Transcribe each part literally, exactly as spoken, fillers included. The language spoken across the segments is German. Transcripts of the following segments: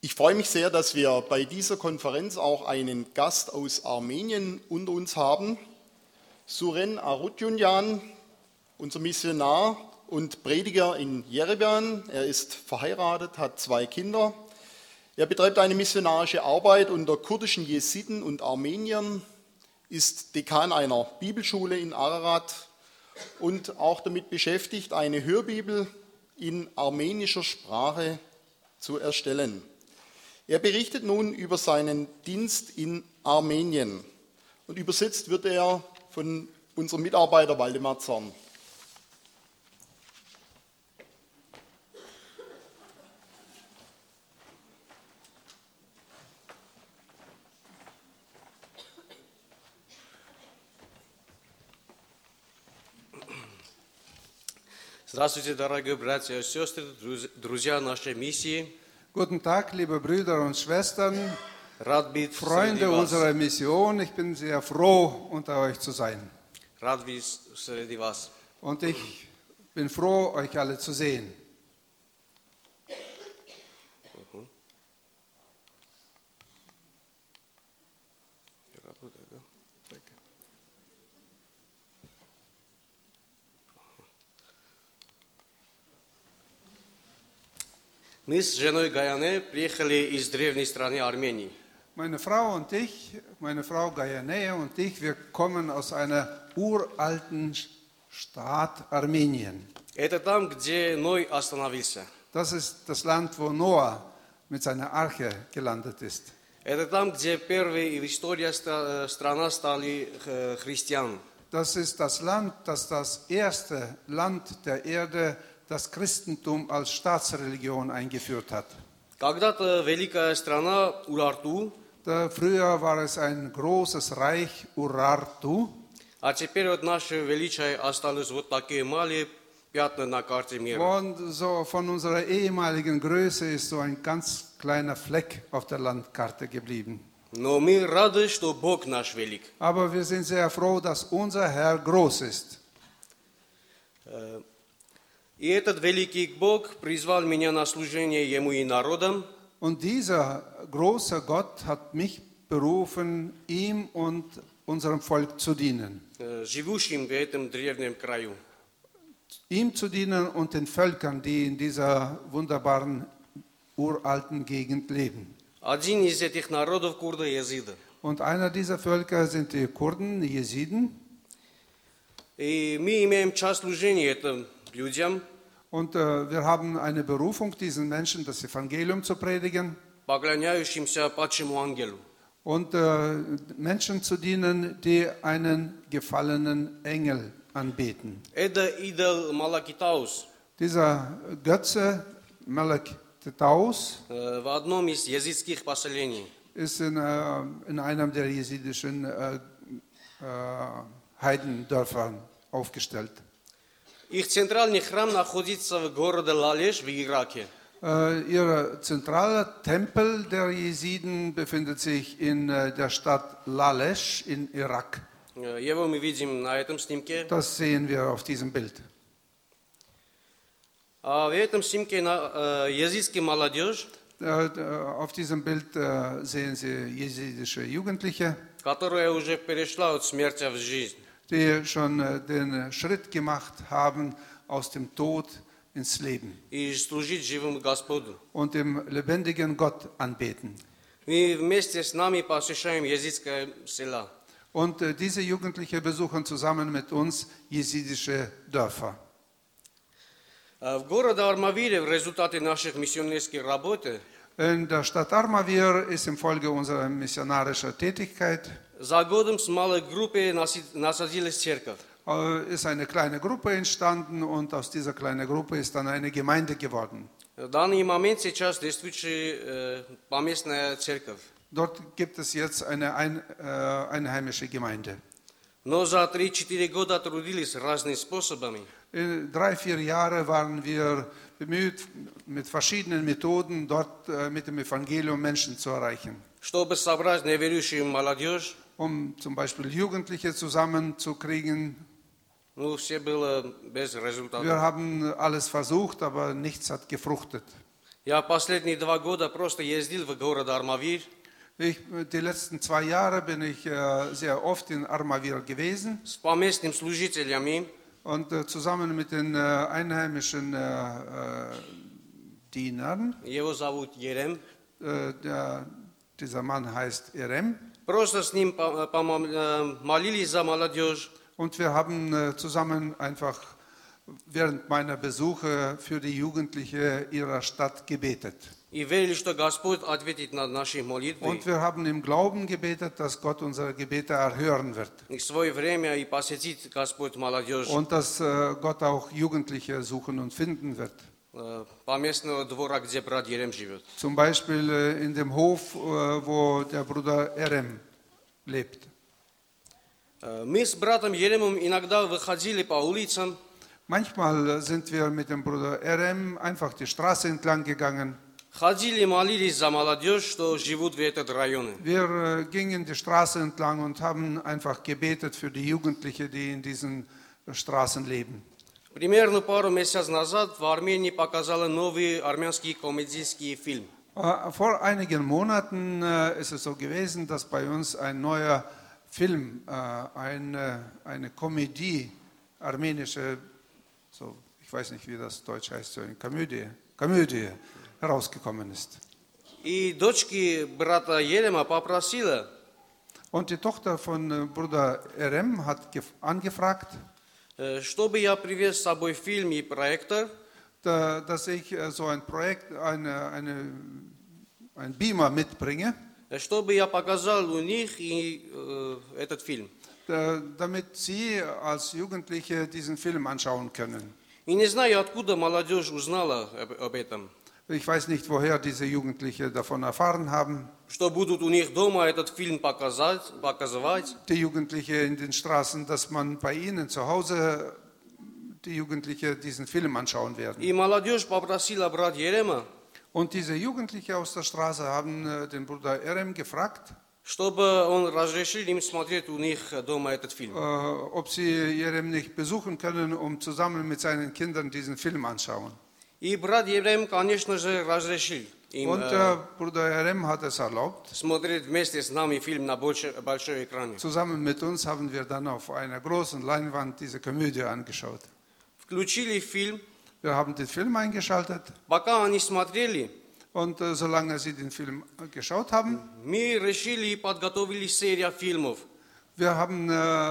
Ich freue mich sehr, dass wir bei dieser Konferenz auch einen Gast aus Armenien unter uns haben. Suren Arutjunjan, unser Missionar und Prediger in Yerevan. Er ist verheiratet, hat zwei Kinder. Er betreibt eine missionarische Arbeit unter kurdischen Jesiden und Armeniern, ist Dekan einer Bibelschule in Ararat und auch damit beschäftigt, eine Hörbibel in armenischer Sprache zu erstellen. Er berichtet nun über seinen Dienst in Armenien und übersetzt wird er von unserem Mitarbeiter Waldemar Zorn. Здравствуйте, дорогие братья и сестры, друзья нашей миссии. Guten Tag, liebe Brüder und Schwestern, Rad быть Freunde среди вас. unserer Mission. Ich bin sehr froh, unter euch zu sein. Rad быть среди вас. Und ich bin froh, euch alle zu sehen. Мы с женой Гаяне приехали из древней страны Армении. Meine Frau und ich, meine Frau Gayanea und ich, wir kommen aus einer uralten Staat Armenien. Это там, где Ной остановился. Das ist das Land, wo Noah mit seiner Arche gelandet ist. Это там, где первые в истории ста- страна стали э, христиан. Das ist das Land, das das erste Land der Erde das Christentum als Staatsreligion eingeführt hat. Когда-то великая страна Урарту, Da, früher war es ein großes Reich Urartu, а теперь вот наше величие осталось вот такие маленькие пятна на карте мира. und so von unserer ehemaligen Größe ist so ein ganz kleiner Fleck auf der Landkarte geblieben. Но мы рады, что Бог наш велик. Aber wir sind sehr froh, dass unser Herr groß ist. И этот великий Бог призвал меня на служение Ему и народам. Und dieser große Gott hat mich berufen, ihm und unserem Volk zu dienen. Живущим в этом древнем краю. Ihm zu dienen und den Völkern, die in dieser wunderbaren, uralten Gegend leben. Один из этих народов курды езиды. Und einer dieser Völker sind die Kurden, die Jesiden. И мы имеем часть служения этим людям, Und äh, wir haben eine Berufung, diesen Menschen das Evangelium zu predigen поклоняющимся падшему ангелу. und äh, Menschen zu dienen, die einen gefallenen Engel anbeten. Это идол Малакитаус. Dieser Götze, Melek Taus, э, в одном из езидских поселений. ist in, äh, in einem der jesidischen äh, äh, Heidendörfern aufgestellt. Их центральный храм находится в городе Лалеш в Ираке. Äh, ihr zentraler Tempel der Jesiden befindet sich in äh, der Stadt Lalesh in Irak. Э, Его мы видим на этом снимке. Das sehen wir auf diesem Bild. А в этом снимке на- э, езидская молодежь, Äh, auf diesem Bild äh, sehen Sie jesidische Jugendliche, которая уже перешла от смерти в жизнь. die schon äh, den Schritt gemacht haben aus dem Tod ins Leben И служить живому Господу. und dem lebendigen Gott anbeten. Мы вместе с нами посещаем езидское села. Und äh, diese Jugendliche besuchen zusammen mit uns jesidische Dörfer. Э, В городе Армавире в результате наших миссионерских работ In der Stadt Armavir ist infolge unserer missionarischen Tätigkeit за годом с малой группой наси- насадилась церковь. äh, ist eine kleine Gruppe entstanden und aus dieser kleinen Gruppe ist dann eine Gemeinde geworden. В данный момент сейчас действующая э, поместная церковь. Dort gibt es jetzt eine ein, äh, einheimische Gemeinde. Но за три-четыре года трудились разными способами. In drei, vier Jahre waren wir bemüht, mit verschiedenen Methoden dort äh, mit dem Evangelium Menschen zu erreichen. Чтобы собрать неверующую молодежь, Um zum Beispiel Jugendliche zusammenzukriegen. ну, все было без результата. Wir haben alles versucht, aber nichts hat gefruchtet. Я последние два года просто ездил в город Армавир. Ich, die letzten zwei Jahre bin ich äh, sehr oft in Armavir gewesen С поместными служителями. und äh, zusammen mit den äh, einheimischen äh, äh, Dienern, Его зовут Ерем. äh, der, dieser Mann heißt Erem, Просто с ним по- помо- э, молились за молодежь. und wir haben äh, zusammen einfach während meiner Besuche für die Jugendliche ihrer Stadt gebetet. И верили, что Господь ответит на наши молитвы. Und wir haben im Glauben gebetet, dass Gott unsere Gebete erhören wird И в свое время и посетит Господь молодежь und dass äh, Gott auch Jugendliche suchen und finden wird. э, поместного двора, где брат Ерем живет. Zum Beispiel äh, in dem Hof, äh, wo der Bruder Erem lebt. Э, Мы с братом Еремом иногда выходили по улицам, Manchmal sind wir mit dem Bruder Erem einfach die Straße entlang gegangen. ходили, молились за молодежь, что живут в этом районе. Wir äh, gingen die Straße entlang und haben einfach gebetet für die Jugendlichen, die in diesen äh, Straßen leben. Примерно пару месяцев назад в Армении показали новый армянский комедийский фильм. Äh, Vor einigen Monaten äh, ist es so gewesen, dass bei uns ein neuer Film, äh, eine, eine Komödie, armenische, so, ich weiß nicht, wie das Deutsch heißt, so eine Komödie, Komödie herausgekommen ist. И дочки брата Ерема попросила, Und die Tochter von äh, Bruder Erem hat gef- angefragt, э, чтобы я привез с собой фильм и проектор, da, dass ich äh, so ein Projekt, eine, eine, ein Beamer mitbringe, э, чтобы я показал у них и, э, этот фильм. da, damit sie als Jugendliche diesen Film anschauen können. И не знаю, откуда молодежь узнала об, об этом, Ich weiß nicht, woher diese Jugendlichen davon erfahren haben. что будут у них дома этот фильм показать, показывать. Die Jugendlichen in den Straßen, dass man bei ihnen zu Hause die Jugendlichen diesen Film anschauen werden. И молодежь попросила брат Ерема, Und diese Jugendlichen aus der Straße haben äh, den Bruder Erem gefragt, чтобы он разрешил им смотреть у них дома этот äh, фильм. ob sie Jerem nicht besuchen können, um zusammen mit seinen Kindern diesen Film anschauen. И брат Ерем, конечно же, разрешил им Und э, der Bruder Erem hat es erlaubt. смотреть вместе с нами фильм на большой, большой экране. Zusammen mit uns haben wir dann auf einer großen Leinwand diese Komödie angeschaut. Включили фильм. Wir haben den Film eingeschaltet Пока они смотрели, und äh, solange sie den Film äh, geschaut haben, мы решили и подготовили серию фильмов wir haben,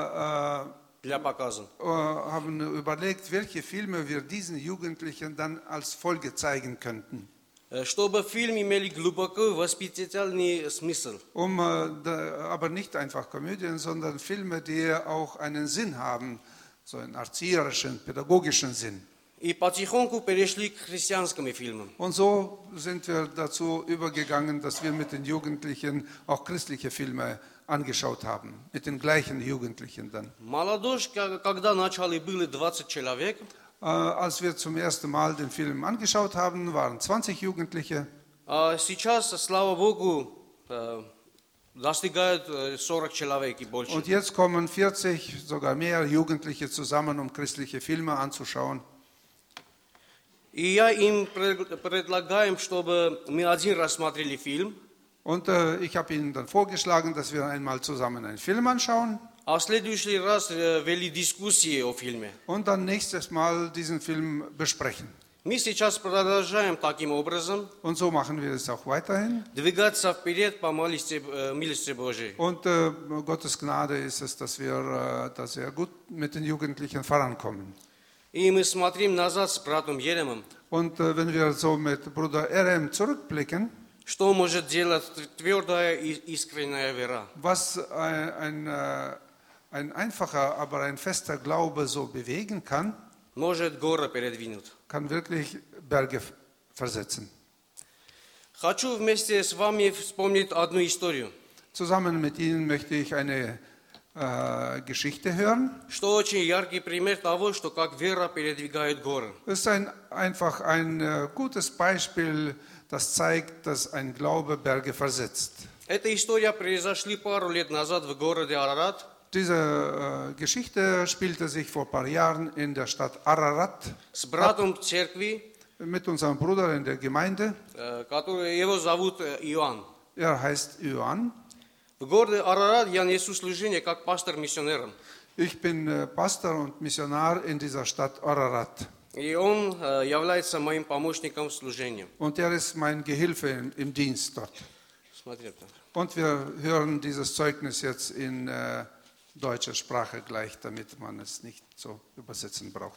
äh, для показа. äh, haben überlegt, welche Filme wir diesen Jugendlichen dann als Folge zeigen könnten. Э, Чтобы фильм имели глубоко воспитательный смысл. Um, äh, da, aber nicht einfach Komödien, sondern Filme, die auch einen Sinn haben, so einen erzieherischen, pädagogischen Sinn. И потихоньку перешли к христианским фильмам. Und so sind wir dazu übergegangen, dass wir mit den Jugendlichen auch christliche Filme angeschaut haben, mit den gleichen Jugendlichen dann. Молодежь, ка- когда начали, было двадцать человек. Äh, als wir zum ersten Mal den Film angeschaut haben, waren zwanzig Jugendliche. А сейчас, слава Богу, э, достигают э, сорок человек и больше. Und jetzt kommen vierzig, sogar mehr Jugendliche zusammen, um christliche Filme anzuschauen. И я им пред- предлагаем, чтобы мы один раз смотрели фильм, Und äh, ich habe ihnen dann vorgeschlagen, dass wir einmal zusammen einen Film anschauen а в следующий раз э, вели дискуссии о фильме. und dann nächstes Mal diesen Film besprechen. Мы сейчас продолжаем таким образом Und so machen wir es auch weiterhin. двигаться вперед по милости, э, милости Божией. Und äh, Gottes Gnade ist es, dass wir äh, da sehr gut mit den Jugendlichen vorankommen. И мы смотрим назад с братом Еремом, Und äh, wenn wir so mit Bruder Erem zurückblicken, что может делать твердая и искренняя вера. was ein, ein, äh, ein einfacher, aber ein fester Glaube so bewegen kann, Может горы передвинуть. kann wirklich Berge versetzen. Хочу вместе с вами вспомнить одну историю, Zusammen mit Ihnen möchte ich eine äh, Geschichte hören. что очень яркий пример того, что как вера передвигает горы. Es ist ein, einfach ein äh, gutes Beispiel, das zeigt, dass ein Glaube Berge versetzt. Эта история произошла пару лет назад в городе Арарат. Diese äh, Geschichte spielte sich vor ein paar Jahren in der Stadt Ararat С братом церкви mit unserem Bruder in der Gemeinde. э, который его зовут э, Иоанн. Er heißt Ioann. В городе Арарат я несу служение как пастор-миссионером. Ich bin äh, Pastor und Missionar in dieser Stadt Ararat. И он э, является моим помощником в служении. Und er ist mein Gehilfe im, im Dienst dort. Смотри, Петр. Und wir hören dieses Zeugnis jetzt in äh, deutscher Sprache gleich, damit man es nicht so übersetzen braucht.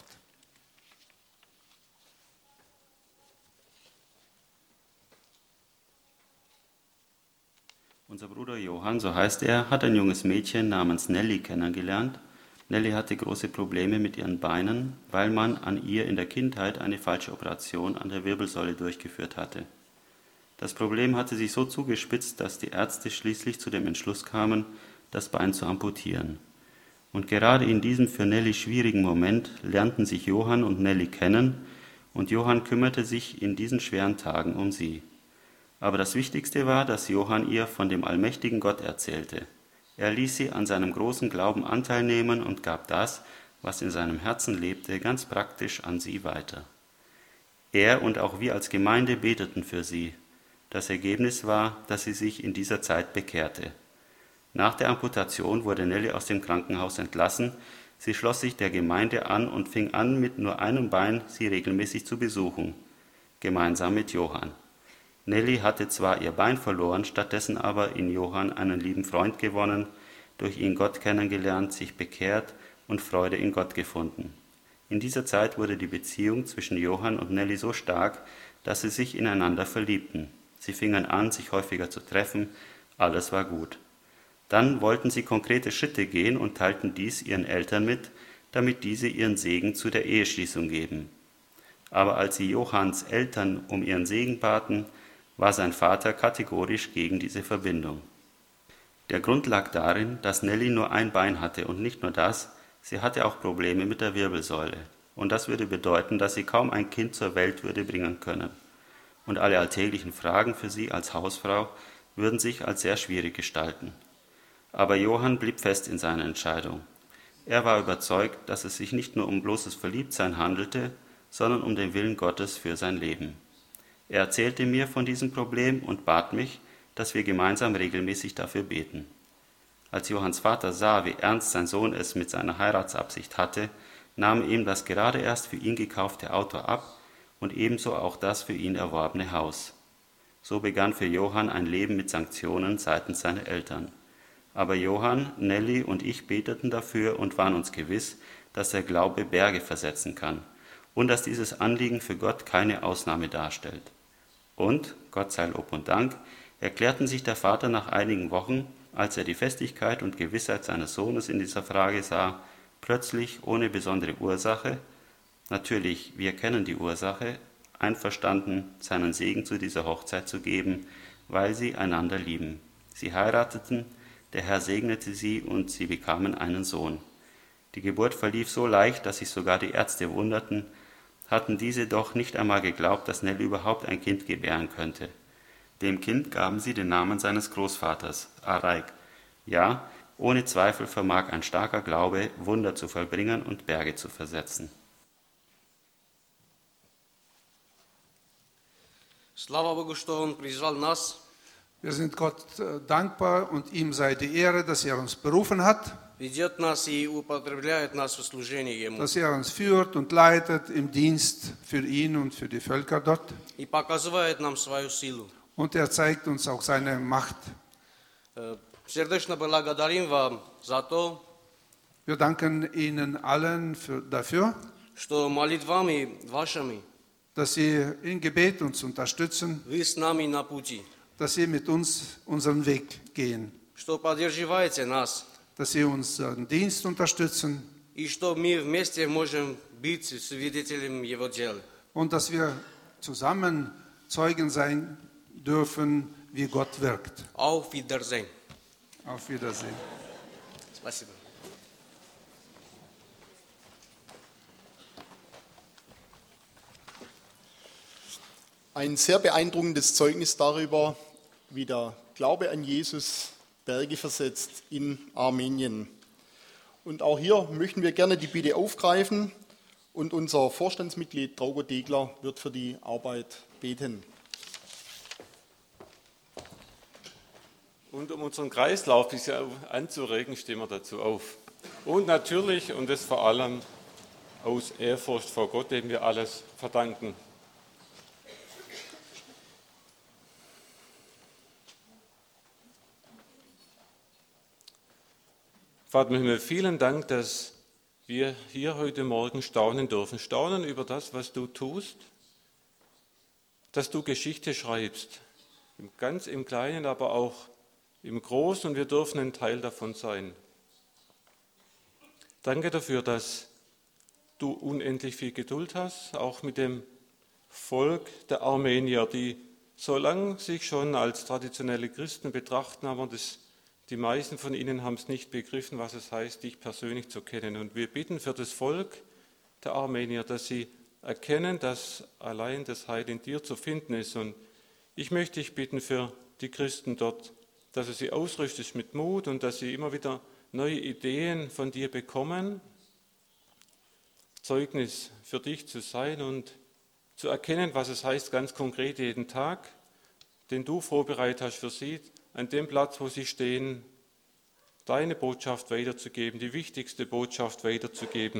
Unser Bruder Johann, so heißt er, hat ein junges Mädchen namens Nelly kennengelernt. Nelly hatte große Probleme mit ihren Beinen, weil man an ihr in der Kindheit eine falsche Operation an der Wirbelsäule durchgeführt hatte. Das Problem hatte sich so zugespitzt, dass die Ärzte schließlich zu dem Entschluss kamen, das Bein zu amputieren. Und gerade in diesem für Nelly schwierigen Moment lernten sich Johann und Nelly kennen, und Johann kümmerte sich in diesen schweren Tagen um sie. Aber das Wichtigste war, dass Johann ihr von dem allmächtigen Gott erzählte. Er ließ sie an seinem großen Glauben Anteil nehmen und gab das, was in seinem Herzen lebte, ganz praktisch an sie weiter. Er und auch wir als Gemeinde beteten für sie. Das Ergebnis war, dass sie sich in dieser Zeit bekehrte. Nach der Amputation wurde Nelly aus dem Krankenhaus entlassen. Sie schloss sich der Gemeinde an und fing an, mit nur einem Bein sie regelmäßig zu besuchen, gemeinsam mit Johann. Nelly hatte zwar ihr Bein verloren, stattdessen aber in Johann einen lieben Freund gewonnen, durch ihn Gott kennengelernt, sich bekehrt und Freude in Gott gefunden. In dieser Zeit wurde die Beziehung zwischen Johann und Nelly so stark, dass sie sich ineinander verliebten. Sie fingen an, sich häufiger zu treffen, alles war gut. Dann wollten sie konkrete Schritte gehen und teilten dies ihren Eltern mit, damit diese ihren Segen zu der Eheschließung geben. Aber als sie Johanns Eltern um ihren Segen baten, war sein Vater kategorisch gegen diese Verbindung. Der Grund lag darin, dass Nelly nur ein Bein hatte und nicht nur das, sie hatte auch Probleme mit der Wirbelsäule. Und das würde bedeuten, dass sie kaum ein Kind zur Welt würde bringen können. Und alle alltäglichen Fragen für sie als Hausfrau würden sich als sehr schwierig gestalten. Aber Johann blieb fest in seiner Entscheidung. Er war überzeugt, dass es sich nicht nur um bloßes Verliebtsein handelte, sondern um den Willen Gottes für sein Leben. Er erzählte mir von diesem Problem und bat mich, dass wir gemeinsam regelmäßig dafür beten. Als Johanns Vater sah, wie ernst sein Sohn es mit seiner Heiratsabsicht hatte, nahm ihm das gerade erst für ihn gekaufte Auto ab und ebenso auch das für ihn erworbene Haus. So begann für Johann ein Leben mit Sanktionen seitens seiner Eltern. Aber Johann, Nelly und ich beteten dafür und waren uns gewiss, dass der Glaube Berge versetzen kann und dass dieses Anliegen für Gott keine Ausnahme darstellt. Und, Gott sei Lob und Dank, erklärten sich der Vater nach einigen Wochen, als er die Festigkeit und Gewissheit seines Sohnes in dieser Frage sah, plötzlich ohne besondere Ursache, natürlich, wir kennen die Ursache, einverstanden, seinen Segen zu dieser Hochzeit zu geben, weil sie einander lieben. Sie heirateten, der Herr segnete sie und sie bekamen einen Sohn. Die Geburt verlief so leicht, dass sich sogar die Ärzte wunderten, hatten diese doch nicht einmal geglaubt, dass Nelly überhaupt ein Kind gebären könnte. Dem Kind gaben sie den Namen seines Großvaters, Araik. Ja, ohne Zweifel vermag ein starker Glaube, Wunder zu vollbringen und Berge zu versetzen. Слава Богу, что Он призвал нас. Wir sind Gott äh, dankbar und ihm sei die Ehre, dass er uns berufen hat, Ведет нас и употребляет нас в служении Ему. dass er uns führt und leitet im Dienst für ihn und für die Völker dort. И показывает нам свою силу. Und er zeigt uns auch seine Macht. Э, Сердечно благодарим вам за то, Wir danken Ihnen allen für, dafür, что молитвами вашими dass Sie in Gebet uns unterstützen, вы с нами на пути, dass Sie mit uns unseren Weg gehen, что поддерживаете нас, dass Sie unseren Dienst unterstützen и что мы вместе можем быть свидетелями Его дела. und dass wir zusammen Zeugen sein dürfen, wie Gott wirkt. Auf Wiedersehen. Auf Wiedersehen. Спасибо. Ein sehr beeindruckendes Zeugnis darüber, wie der Glaube an Jesus Berge versetzt in Armenien. Und auch hier möchten wir gerne die Bitte aufgreifen Und unser Vorstandsmitglied Traugo Degler wird für die Arbeit beten. Und um unseren Kreislauf ein bisschen anzuregen, stehen wir dazu auf. Und natürlich, und das vor allem aus Ehrfurcht vor Gott, dem wir alles verdanken. Vater im Himmel, vielen Dank, dass wir hier heute Morgen staunen dürfen. Staunen über das, was du tust, dass du Geschichte schreibst. Ganz im Kleinen, aber auch im Großen, und wir dürfen ein Teil davon sein. Danke dafür, dass du unendlich viel Geduld hast, auch mit dem Volk der Armenier, die so lange sich schon als traditionelle Christen betrachten, aber das, die meisten von ihnen haben es nicht begriffen, was es heißt, dich persönlich zu kennen. Und wir bitten für das Volk der Armenier, dass sie erkennen, dass allein das Heil in dir zu finden ist. Und ich möchte dich bitten für die Christen dort, dass du sie ausrüstest mit Mut und dass sie immer wieder neue Ideen von dir bekommen, Zeugnis für dich zu sein und zu erkennen, was es heißt, ganz konkret jeden Tag, den du vorbereitet hast für sie, an dem Platz, wo sie stehen, deine Botschaft weiterzugeben, die wichtigste Botschaft weiterzugeben.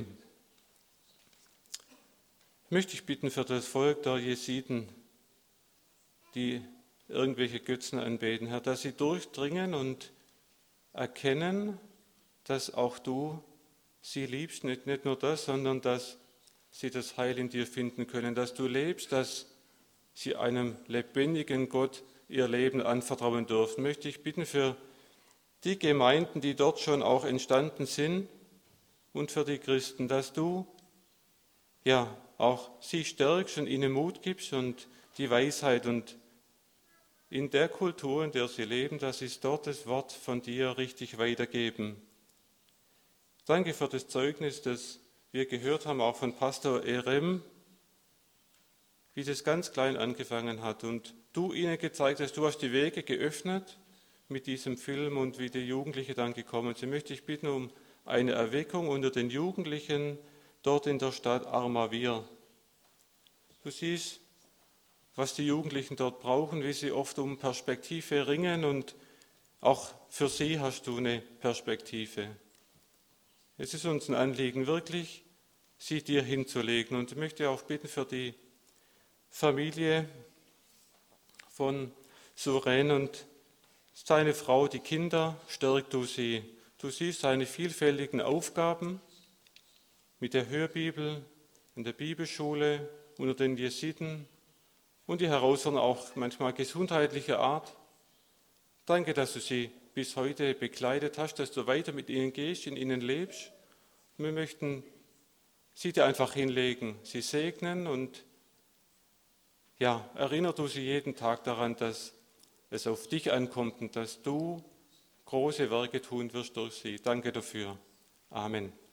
Ich möchte dich bitten für das Volk der Jesiden, die irgendwelche Götzen anbeten, Herr, dass sie durchdringen und erkennen, dass auch du sie liebst, nicht, nicht nur das, sondern dass sie das Heil in dir finden können, dass du lebst, dass sie einem lebendigen Gott ihr Leben anvertrauen dürfen. Möchte ich bitten für die Gemeinden, die dort schon auch entstanden sind, und für die Christen, dass du ja auch sie stärkst und ihnen Mut gibst und die Weisheit, und in der Kultur, in der sie leben, dass sie dort das Wort von dir richtig weitergeben. Danke für das Zeugnis, das wir gehört haben, auch von Pastor Erem, wie das ganz klein angefangen hat und du ihnen gezeigt hast, du hast die Wege geöffnet mit diesem Film und wie die Jugendlichen dann gekommen sind. Möchte ich bitten um eine Erweckung unter den Jugendlichen dort in der Stadt Armavir. Du siehst, was die Jugendlichen dort brauchen, wie sie oft um Perspektive ringen, und auch für sie hast du eine Perspektive. Es ist uns ein Anliegen, wirklich sie dir hinzulegen, und ich möchte auch bitten für die Familie von Suren und seine Frau, die Kinder, stärk du sie. Du siehst seine vielfältigen Aufgaben mit der Hörbibel, in der Bibelschule, unter den Jesiden und die Herausforderungen auch manchmal gesundheitlicher Art. Danke, dass du sie bis heute begleitet hast, dass du weiter mit ihnen gehst, in ihnen lebst. Und wir möchten sie dir einfach hinlegen, sie segnen, und ja, erinner du sie jeden Tag daran, dass es auf dich ankommt und dass du große Werke tun wirst durch sie. Danke dafür. Amen.